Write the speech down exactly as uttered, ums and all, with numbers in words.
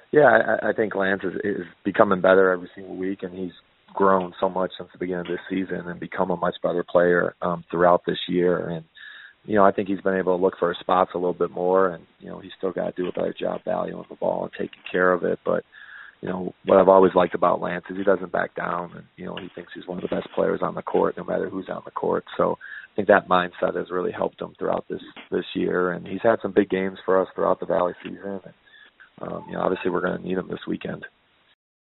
Yeah, I, I think Lance is, is becoming better every single week, and he's grown so much since the beginning of this season and become a much better player um, throughout this year. And, you know, I think he's been able to look for his spots a little bit more, and, you know, he's still got to do a better job valuing the ball and taking care of it. But, you know, what I've always liked about Lance is he doesn't back down, and, you know, he thinks he's one of the best players on the court no matter who's on the court. So I think that mindset has really helped him throughout this, this year. And he's had some big games for us throughout the Valley season. And, Um, you know, obviously we're going to need him this weekend.